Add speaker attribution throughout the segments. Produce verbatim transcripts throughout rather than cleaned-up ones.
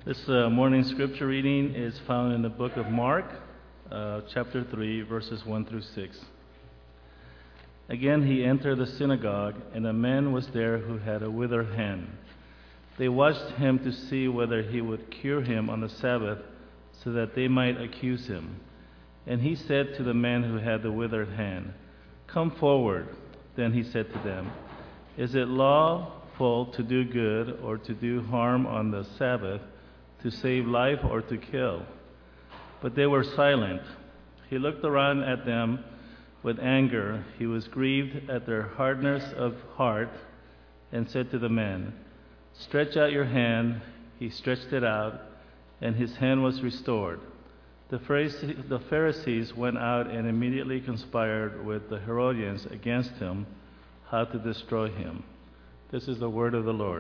Speaker 1: This uh, morning scripture reading is found in the book of Mark, uh, chapter three, verses one through six. Again he entered the synagogue, and a man was there who had a withered hand. They watched him to see whether he would cure him on the Sabbath, so that they might accuse him. And he said to the man who had the withered hand, "Come forward." Then he said to them, "Is it lawful to do good or to do harm on the Sabbath, to save life or to kill?" But they were silent. He looked around at them with anger. He was grieved at their hardness of heart and said to the man, "Stretch out your hand." He stretched it out, and his hand was restored. The Pharisees, the Pharisees went out and immediately conspired with the Herodians against him, how to destroy him. This is the word of the Lord.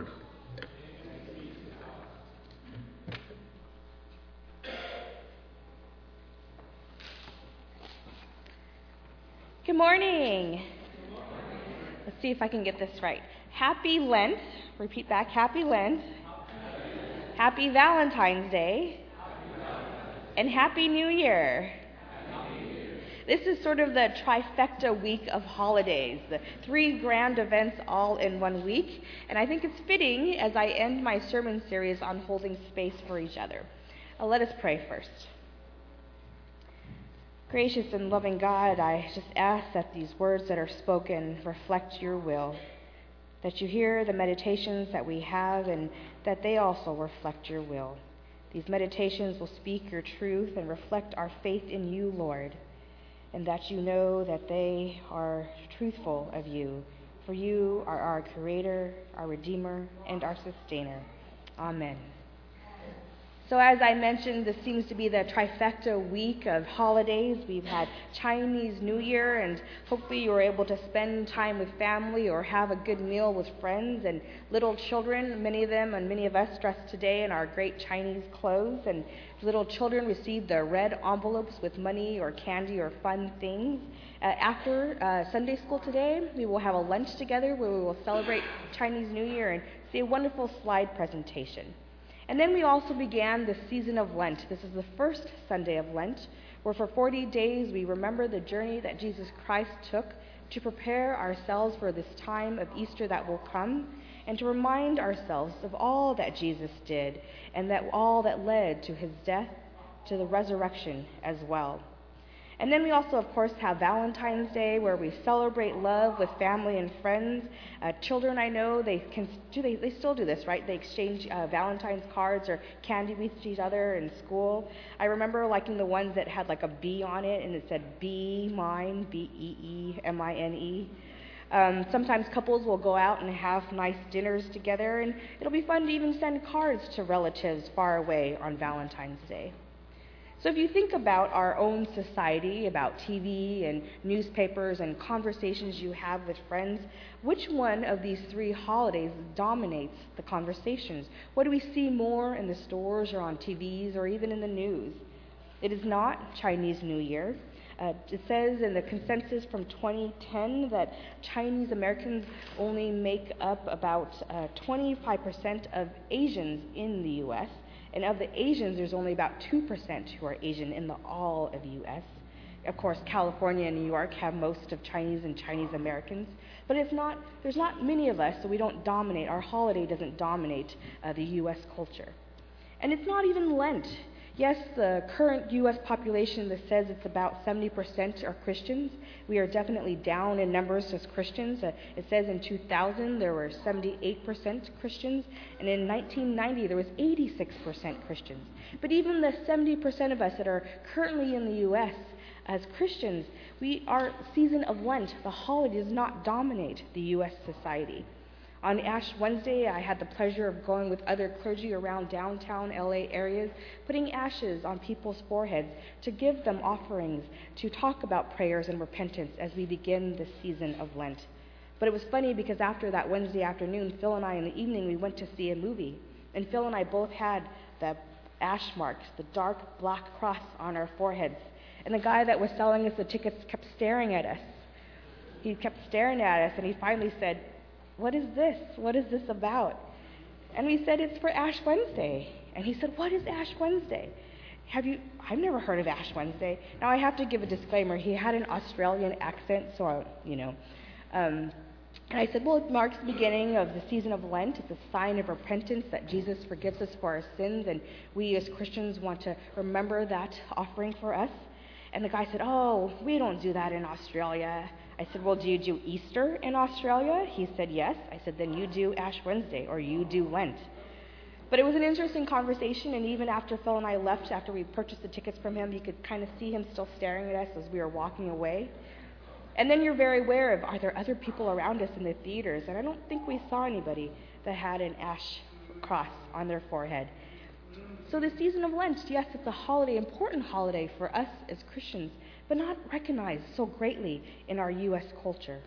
Speaker 2: Good morning. Let's see if I can get this right. Happy Lent. Repeat back. Happy Lent. Happy Valentine's Day. And Happy New Year. This is sort of the trifecta week of holidays, the three grand events all in one week. And I think it's fitting as I end my sermon series on holding space for each other. Uh, let us pray first. Gracious and loving God, I just ask that these words that are spoken reflect your will, that you hear the meditations that we have and that they also reflect your will. These meditations will speak your truth and reflect our faith in you, Lord, and that you know that they are truthful of you, for you are our Creator, our Redeemer, and our Sustainer. Amen. So as I mentioned, this seems to be the trifecta week of holidays. We've had Chinese New Year, and hopefully you were able to spend time with family or have a good meal with friends and little children. Many of them and many of us dressed today in our great Chinese clothes, and little children received the red envelopes with money or candy or fun things. Uh, after uh, Sunday school today, we will have a lunch together where we will celebrate Chinese New Year and see a wonderful slide presentation. And then we also began the season of Lent. This is the first Sunday of Lent, where for forty days we remember the journey that Jesus Christ took to prepare ourselves for this time of Easter that will come, and to remind ourselves of all that Jesus did, and that all that led to his death, to the resurrection as well. And then we also, of course, have Valentine's Day, where we celebrate love with family and friends. Uh, children, I know, they can do they, they still do this, right? They exchange uh, Valentine's cards or candy with each other in school. I remember liking the ones that had like a B on it, and it said "Be mine," B E E M I N E. Um, sometimes couples will go out and have nice dinners together, and it'll be fun to even send cards to relatives far away on Valentine's Day. So if you think about our own society, about T V and newspapers and conversations you have with friends, which one of these three holidays dominates the conversations? What do we see more in the stores or on T Vs or even in the news? It is not Chinese New Year. Uh, it says in the consensus from twenty ten that Chinese Americans only make up about uh, twenty-five percent of Asians in the U S, and of the Asians, there's only about two percent who are Asian in the all of the U S. Of course, California and New York have most of Chinese and Chinese Americans, but it's not, there's not many of us, so we don't dominate, our holiday doesn't dominate uh, the U S culture. And it's not even Lent. Yes, the current U S population that says it's about seventy percent are Christians. We are definitely down in numbers as Christians. Uh, it says in two thousand there were seventy-eight percent Christians, and in nineteen ninety there was eighty-six percent Christians. But even the seventy percent of us that are currently in the U S as Christians, we our season of Lent, the holiday, does not dominate the U S society. On Ash Wednesday, I had the pleasure of going with other clergy around downtown L A areas, putting ashes on people's foreheads to give them offerings, to talk about prayers and repentance as we begin this season of Lent. But it was funny because after that Wednesday afternoon, Phil and I in the evening, we went to see a movie. And Phil and I both had the ash marks, the dark black cross on our foreheads. And the guy that was selling us the tickets kept staring at us. He kept staring at us, and he finally said, "What is this? What is this about?" And we said, "It's for Ash Wednesday." And he said, what is Ash Wednesday? Have you, I've never heard of Ash Wednesday. Now I have to give a disclaimer. He had an Australian accent, so, I, you know. Um, and I said, well, it marks the beginning of the season of Lent. It's a sign of repentance that Jesus forgives us for our sins, and we as Christians want to remember that offering for us. And the guy said, oh, we don't do that in Australia. I said, well, do you do Easter in Australia? He said, yes. I said, then you do Ash Wednesday, or you do Lent. But it was an interesting conversation, and even after Phil and I left, after we purchased the tickets from him, you could kind of see him still staring at us as we were walking away. And then you're very aware of, are there other people around us in the theaters? And I don't think we saw anybody that had an ash cross on their forehead. So the season of Lent, yes, it's a holiday, important holiday for us as Christians, but not recognized so greatly in our U S culture.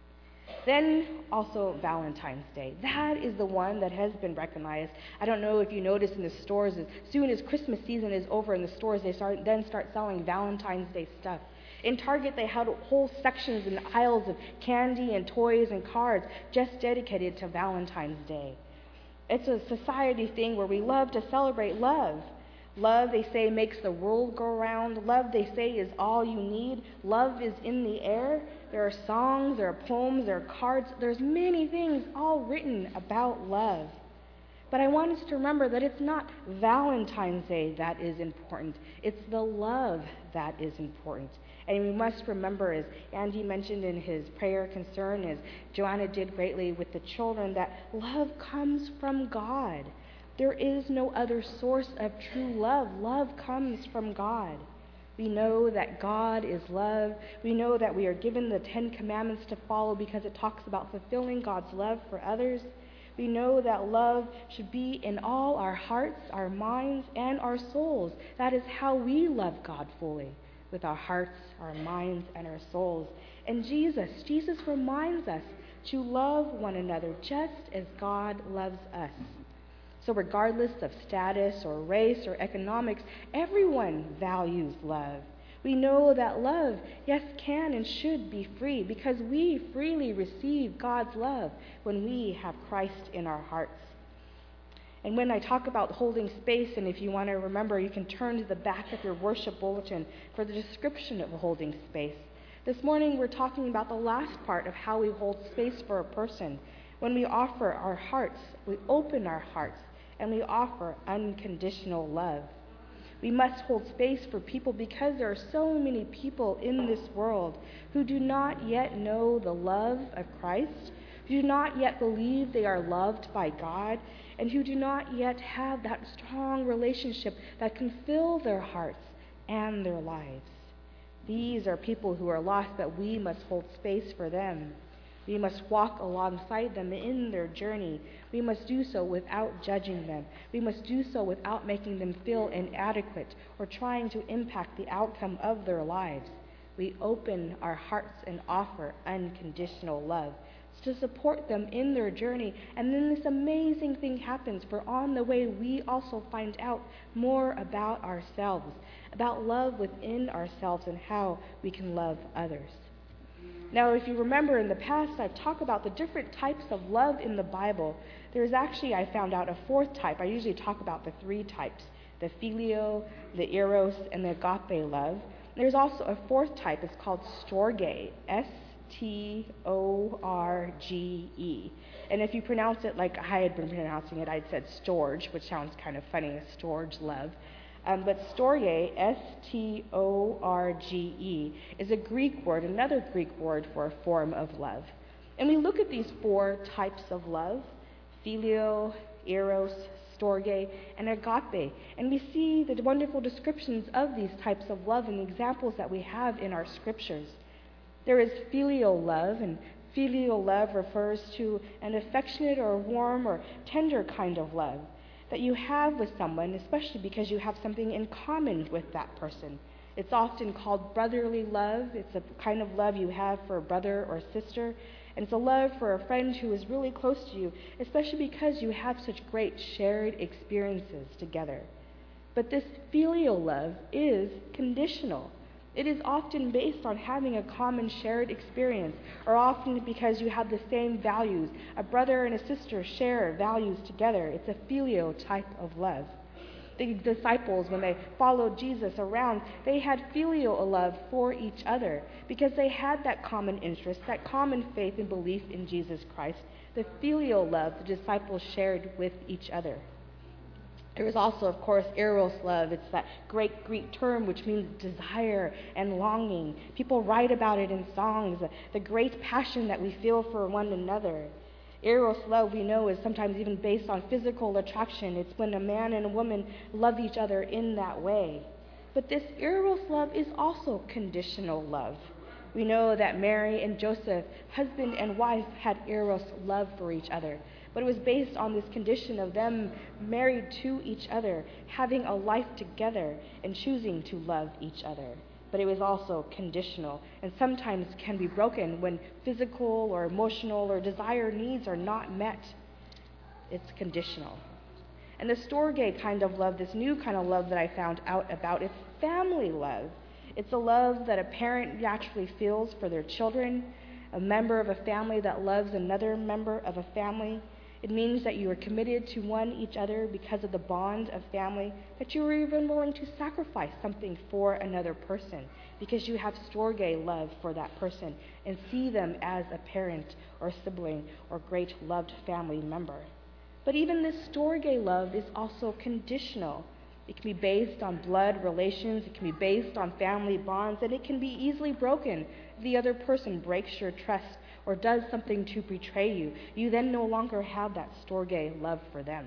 Speaker 2: Then also Valentine's Day. That is the one that has been recognized. I don't know if you notice in the stores, as soon as Christmas season is over in the stores, they start then start selling Valentine's Day stuff. In Target, they had whole sections and aisles of candy and toys and cards just dedicated to Valentine's Day. It's a society thing where we love to celebrate love. Love, they say, makes the world go round. Love, they say, is all you need. Love is in the air. There are songs, there are poems, there are cards. There's many things all written about love. But I want us to remember that it's not Valentine's Day that is important. It's the love that is important. And we must remember, as Andy mentioned in his prayer concern, as Joanna did greatly with the children, that love comes from God. There is no other source of true love. Love comes from God. We know that God is love. We know that we are given the Ten Commandments to follow because it talks about fulfilling God's love for others. We know that love should be in all our hearts, our minds, and our souls. That is how we love God fully, with our hearts, our minds, and our souls. And Jesus, Jesus reminds us to love one another just as God loves us. So regardless of status or race or economics, everyone values love. We know that love, yes, can and should be free because we freely receive God's love when we have Christ in our hearts. And when I talk about holding space, and if you want to remember, you can turn to the back of your worship bulletin for the description of holding space. This morning we're talking about the last part of how we hold space for a person. When we offer our hearts, we open our hearts, and we offer unconditional love. We must hold space for people because there are so many people in this world who do not yet know the love of Christ, who do not yet believe they are loved by God, and who do not yet have that strong relationship that can fill their hearts and their lives. These are people who are lost, but we must hold space for them. We must walk alongside them in their journey. We must do so without judging them. We must do so without making them feel inadequate or trying to impact the outcome of their lives. We open our hearts and offer unconditional love to support them in their journey. And then this amazing thing happens, for on the way we also find out more about ourselves, about love within ourselves and how we can love others. Now, if you remember in the past, I've talked about the different types of love in the Bible. There's actually, I found out, a fourth type. I usually talk about the three types, the phileo, the eros, and the agape love. There's also a fourth type. It's called storge, S T O R G E. And if you pronounce it like I had been pronouncing it, I'd said storge, which sounds kind of funny, a storge love. Um, but storge, S T O R G E, is a Greek word, another Greek word for a form of love. And we look at these four types of love, phileo, eros, storge, and agape, and we see the wonderful descriptions of these types of love and the examples that we have in our scriptures. There is filial love, and filial love refers to an affectionate or warm or tender kind of love that you have with someone, especially because you have something in common with that person. It's often called brotherly love. It's a kind of love you have for a brother or sister. And it's a love for a friend who is really close to you, especially because you have such great shared experiences together. But this filial love is conditional. It is often based on having a common shared experience, or often because you have the same values. A brother and a sister share values together. It's a filial type of love. The disciples, when they followed Jesus around, they had filial love for each other because they had that common interest, that common faith and belief in Jesus Christ. The filial love the disciples shared with each other. There is also, of course, eros love. It's that great Greek term which means desire and longing. People write about it in songs, the great passion that we feel for one another. Eros love, we know, is sometimes even based on physical attraction. It's when a man and a woman love each other in that way. But this eros love is also conditional love. We know that Mary and Joseph, husband and wife, had eros love for each other. But it was based on this condition of them married to each other, having a life together, and choosing to love each other. But it was also conditional, and sometimes can be broken when physical or emotional or desire needs are not met. It's conditional. And the storge kind of love, this new kind of love that I found out about, it's family love. It's a love that a parent naturally feels for their children, a member of a family that loves another member of a family. It means that you are committed to one each other because of the bond of family, that you are even willing to sacrifice something for another person because you have storge love for that person and see them as a parent or sibling or great loved family member. But even this storge love is also conditional. It can be based on blood relations, it can be based on family bonds, and it can be easily broken if the other person breaks your trust or does something to betray you. You then no longer have that storge love for them.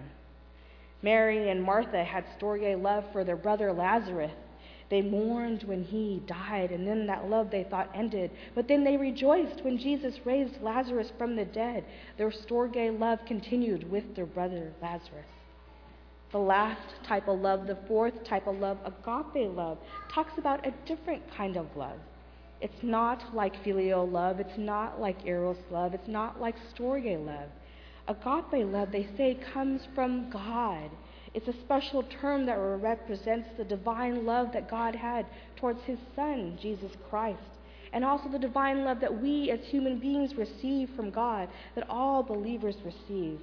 Speaker 2: Mary and Martha had storge love for their brother Lazarus. They mourned when he died, and then that love they thought ended. But then they rejoiced when Jesus raised Lazarus from the dead. Their storge love continued with their brother Lazarus. The last type of love, the fourth type of love, agape love, talks about a different kind of love. It's not like filial love. It's not like eros love. It's not like storge love. Agape love, they say, comes from God. It's a special term that represents the divine love that God had towards his Son, Jesus Christ, and also the divine love that we as human beings receive from God, that all believers receive.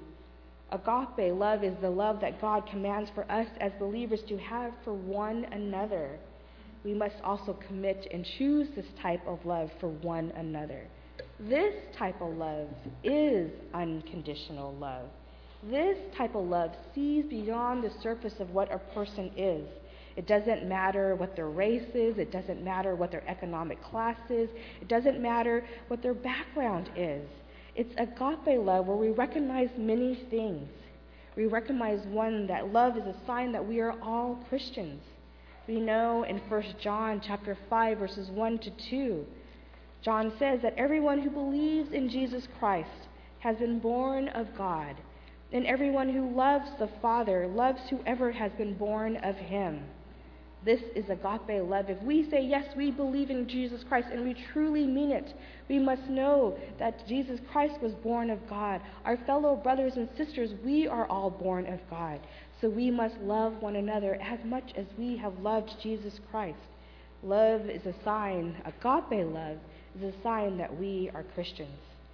Speaker 2: Agape love is the love that God commands for us as believers to have for one another. We must also commit and choose this type of love for one another. This type of love is unconditional love. This type of love sees beyond the surface of what a person is. It doesn't matter what their race is. It doesn't matter what their economic class is. It doesn't matter what their background is. It's agape love where we recognize many things. We recognize, one, that love is a sign that we are all Christians. We know in First John chapter five, verses one to two, John says that everyone who believes in Jesus Christ has been born of God, and everyone who loves the Father loves whoever has been born of him. This is agape love. If we say, yes, we believe in Jesus Christ, and we truly mean it, we must know that Jesus Christ was born of God. Our fellow brothers and sisters, we are all born of God. So we must love one another as much as we have loved Jesus Christ. Love is a sign, agape love is a sign that we are Christians.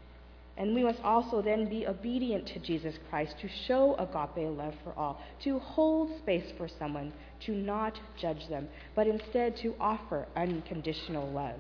Speaker 2: And we must also then be obedient to Jesus Christ, to show agape love for all, to hold space for someone, to not judge them, but instead to offer unconditional love.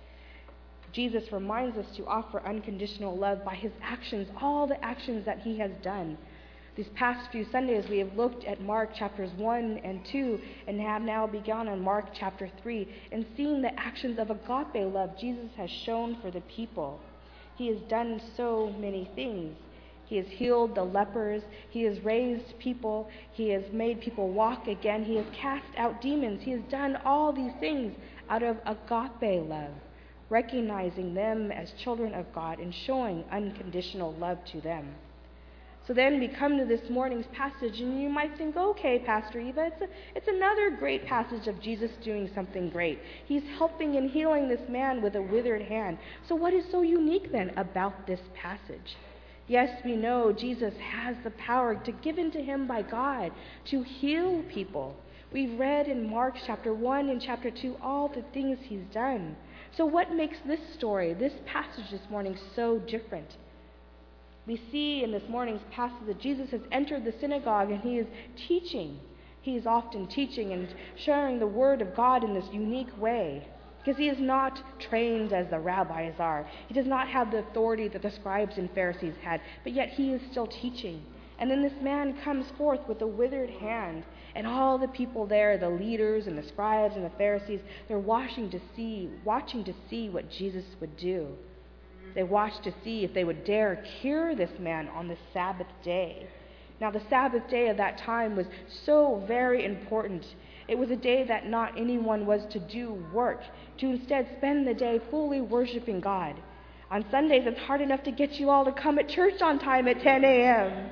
Speaker 2: Jesus reminds us to offer unconditional love by his actions, all the actions that he has done. These past few Sundays, we have looked at Mark chapters one and two and have now begun on Mark chapter three and seen the actions of agape love Jesus has shown for the people. He has done so many things. He has healed the lepers. He has raised people. He has made people walk again. He has cast out demons. He has done all these things out of agape love, recognizing them as children of God and showing unconditional love to them. So then we come to this morning's passage, and you might think, okay, Pastor Eva, it's, a, it's another great passage of Jesus doing something great. He's helping and healing this man with a withered hand. So what is so unique then about this passage? Yes, we know Jesus has the power to given to him by God to heal people. We've read in Mark chapter one and chapter two all the things he's done. So what makes this story, this passage this morning, so different? We see in this morning's passage that Jesus has entered the synagogue and he is teaching. He is often teaching and sharing the Word of God in this unique way, because he is not trained as the rabbis are. He does not have the authority that the scribes and Pharisees had, but yet he is still teaching. And then this man comes forth with a withered hand, and all the people there, the leaders and the scribes and the Pharisees, they're watching to see, watching to see what Jesus would do. They watched to see if they would dare cure this man on the Sabbath day. Now, the Sabbath day of that time was so very important. It was a day that not anyone was to do work, to instead spend the day fully worshiping God. On Sundays, it's hard enough to get you all to come at church on time at ten a.m.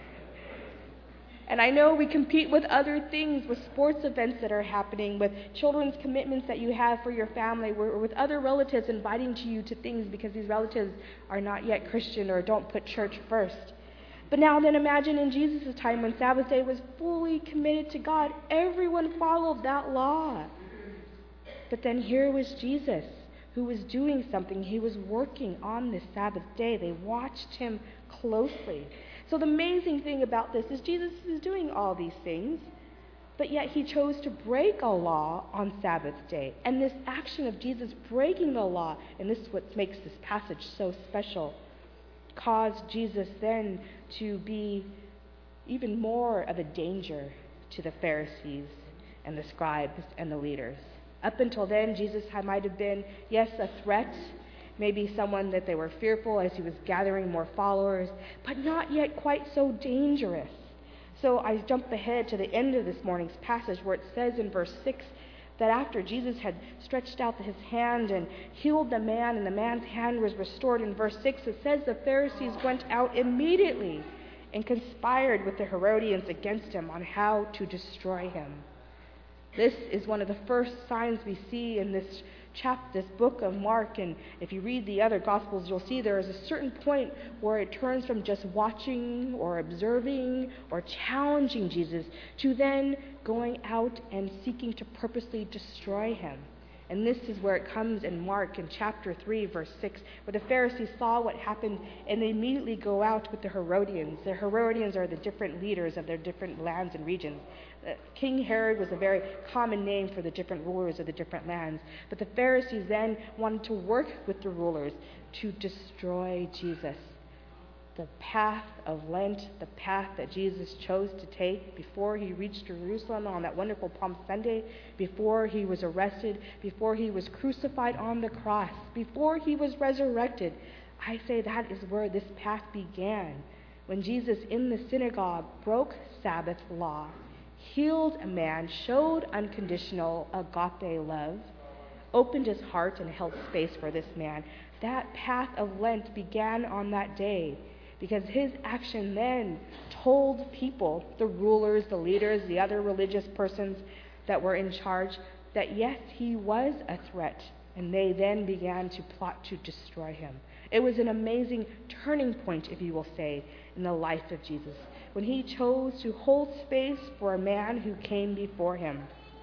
Speaker 2: And I know we compete with other things, with sports events that are happening, with children's commitments that you have for your family, or with other relatives inviting to you to things because these relatives are not yet Christian or don't put church first. But now then imagine in Jesus' time when Sabbath day was fully committed to God, everyone followed that law. But then here was Jesus who was doing something. He was working on this Sabbath day. They watched him closely. So the amazing thing about this is Jesus is doing all these things, but yet he chose to break a law on Sabbath day. And this action of Jesus breaking the law, and this is what makes this passage so special, caused Jesus then to be even more of a danger to the Pharisees and the scribes and the leaders. Up until then, Jesus might have been, yes, a threat, maybe someone that they were fearful as he was gathering more followers, but not yet quite so dangerous. So I jump ahead to the end of this morning's passage where it says in verse six that after Jesus had stretched out his hand and healed the man, and the man's hand was restored, in verse six it says the Pharisees went out immediately and conspired with the Herodians against him on how to destroy him. This is one of the first signs we see in this chapter, this book of Mark, and if you read the other Gospels, you'll see there is a certain point where it turns from just watching or observing or challenging Jesus to then going out and seeking to purposely destroy him. And this is where it comes in Mark in chapter three, verse six, where the Pharisees saw what happened and they immediately go out with the Herodians. The Herodians are the different leaders of their different lands and regions. Uh, King Herod was a very common name for the different rulers of the different lands. But the Pharisees then wanted to work with the rulers to destroy Jesus. The path of Lent, the path that Jesus chose to take before he reached Jerusalem on that wonderful Palm Sunday, before he was arrested, before he was crucified on the cross, before he was resurrected. I say that is where this path began, when Jesus in the synagogue broke Sabbath law, healed a man, showed unconditional agape love, opened his heart and held space for this man. That path of Lent began on that day, because his action then told people, the rulers, the leaders, the other religious persons that were in charge, that yes, he was a threat, and they then began to plot to destroy him. It was an amazing turning point, if you will say, in the life of Jesus, when he chose to hold space for a man who came before him.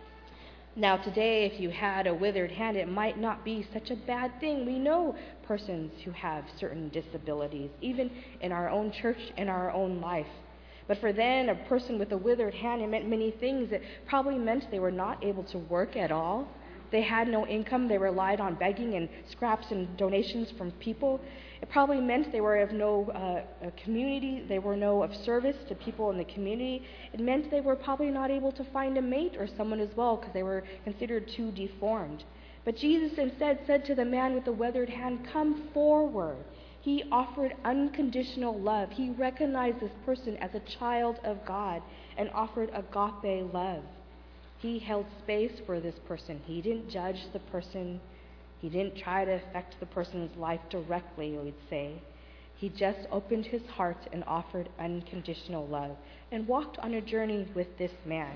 Speaker 2: Now today, if you had a withered hand, it might not be such a bad thing. We know persons who have certain disabilities, even in our own church, in our own life. But for then, a person with a withered hand, it meant many things. It probably meant they were not able to work at all. They had no income. They relied on begging and scraps and donations from people. It probably meant they were of no uh, community. They were no of service to people in the community. It meant they were probably not able to find a mate or someone as well because they were considered too deformed. But Jesus instead said to the man with the withered hand, "Come forward." He offered unconditional love. He recognized this person as a child of God and offered agape love. He held space for this person. He didn't judge the person. He didn't try to affect the person's life directly, we'd say. He just opened his heart and offered unconditional love and walked on a journey with this man.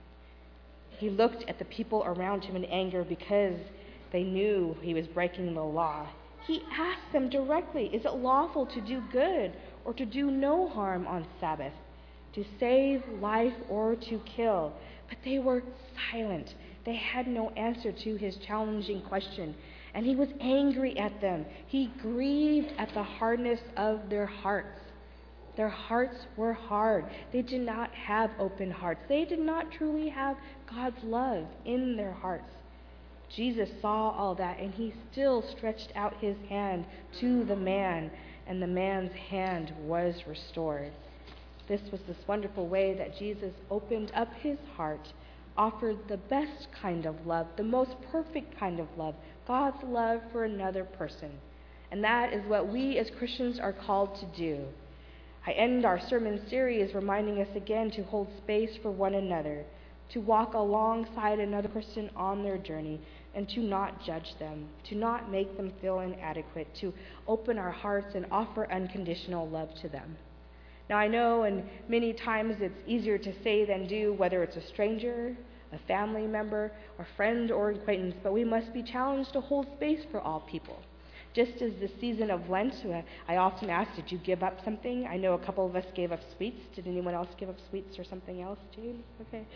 Speaker 2: He looked at the people around him in anger because they knew he was breaking the law. He asked them directly, is it lawful to do good or to do no harm on Sabbath, to save life or to kill? But they were silent. They had no answer to his challenging question. And he was angry at them. He grieved at the hardness of their hearts. Their hearts were hard. They did not have open hearts. They did not truly have God's love in their hearts. Jesus saw all that, and he still stretched out his hand to the man, and the man's hand was restored. This was this wonderful way that Jesus opened up his heart, offered the best kind of love, the most perfect kind of love, God's love for another person. And that is what we as Christians are called to do. I end our sermon series reminding us again to hold space for one another, to walk alongside another person on their journey, and to not judge them, to not make them feel inadequate, to open our hearts and offer unconditional love to them. Now I know, and many times it's easier to say than do, whether it's a stranger, a family member, or friend or acquaintance, but we must be challenged to hold space for all people. Just as the season of Lent, uh, I often ask, did you give up something? I know a couple of us gave up sweets. Did anyone else give up sweets or something else too? Okay.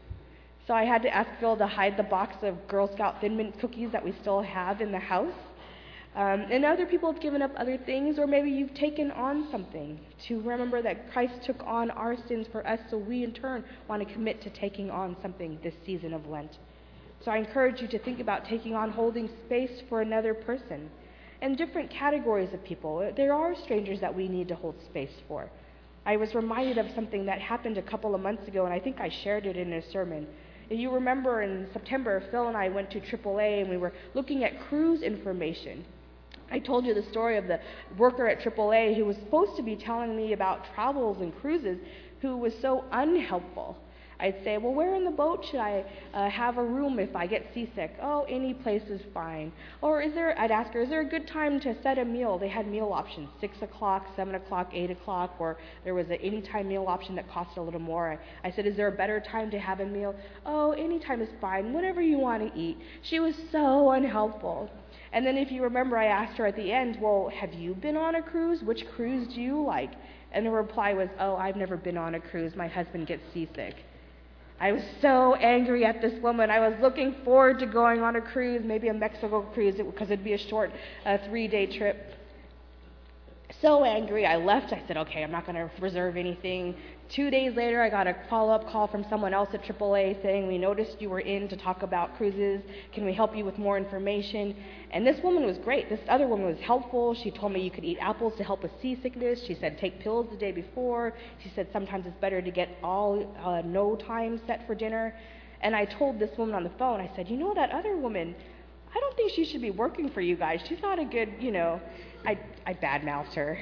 Speaker 2: So I had to ask Phil to hide the box of Girl Scout Thin Mint cookies that we still have in the house. Um, and other people have given up other things, or maybe you've taken on something to remember that Christ took on our sins for us, so we in turn want to commit to taking on something this season of Lent. So I encourage you to think about taking on holding space for another person. And different categories of people. There are strangers that we need to hold space for. I was reminded of something that happened a couple of months ago, and I think I shared it in a sermon. If you remember, in September, Phil and I went to triple A, and we were looking at cruise information. I told you the story of the worker at triple A who was supposed to be telling me about travels and cruises, who was so unhelpful. I'd say, well, where in the boat should I uh, have a room if I get seasick? Oh, any place is fine. Or is there, I'd ask her, is there a good time to set a meal? They had meal options, six o'clock, seven o'clock, eight o'clock, or there was an anytime meal option that cost a little more. I, I said, is there a better time to have a meal? Oh, anytime is fine, whatever you want to eat. She was so unhelpful. And then if you remember, I asked her at the end, well, have you been on a cruise? Which cruise do you like? And her reply was, oh, I've never been on a cruise. My husband gets seasick. I was so angry at this woman. I was looking forward to going on a cruise, maybe a Mexico cruise, because it'd be a short uh, three-day trip. So angry, I left. I said, okay, I'm not going to reserve anything. Two days later, I got a follow-up call from someone else at triple A saying, we noticed you were in to talk about cruises. Can we help you with more information? And this woman was great. This other woman was helpful. She told me you could eat apples to help with seasickness. She said take pills the day before. She said sometimes it's better to get all uh, no time set for dinner. And I told this woman on the phone, I said, you know, that other woman, I don't think she should be working for you guys. She's not a good, you know, I, I badmouthed her.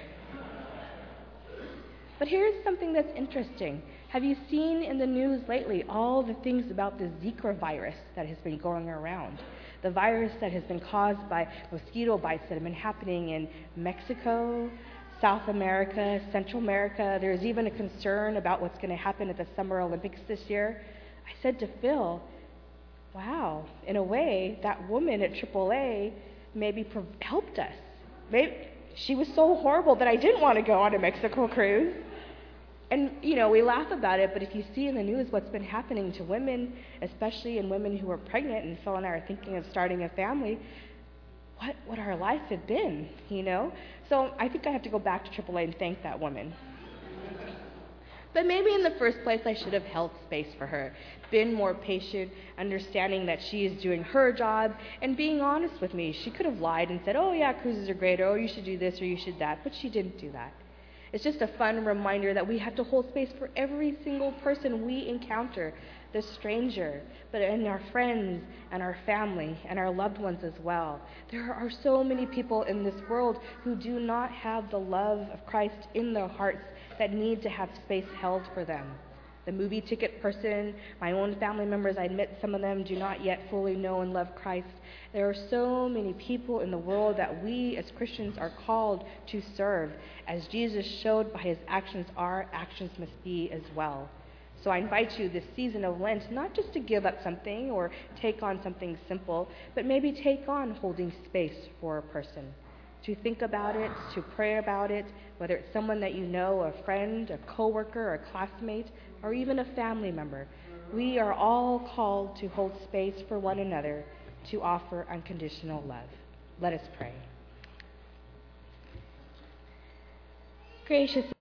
Speaker 2: But here's something that's interesting. Have you seen in the news lately all the things about the Zika virus that has been going around? The virus that has been caused by mosquito bites that have been happening in Mexico, South America, Central America. There's even a concern about what's going to happen at the Summer Olympics this year. I said to Phil, wow, in a way, that woman at triple A maybe pro- helped us. Maybe she was so horrible that I didn't want to go on a Mexico cruise. And, you know, we laugh about it, but if you see in the news what's been happening to women, especially in women who are pregnant, and Phil and I are thinking of starting a family, what would our life have been, you know? So I think I have to go back to triple A and thank that woman. But maybe in the first place I should have held space for her, been more patient, understanding that she is doing her job, and being honest with me. She could have lied and said, oh yeah, cruises are great, or oh, you should do this or you should that, but she didn't do that. It's just a fun reminder that we have to hold space for every single person we encounter, the stranger, but in our friends and our family and our loved ones as well. There are so many people in this world who do not have the love of Christ in their hearts that need to have space held for them. The movie ticket person, my own family members, I admit some of them do not yet fully know and love Christ. There are so many people in the world that we as Christians are called to serve. As Jesus showed by his actions, our actions must be as well. So I invite you this season of Lent not just to give up something or take on something simple, but maybe take on holding space for a person. To think about it, to pray about it, whether it's someone that you know, a friend, a coworker, a classmate, or even a family member. We are all called to hold space for one another, to offer unconditional love. Let us pray. Gracious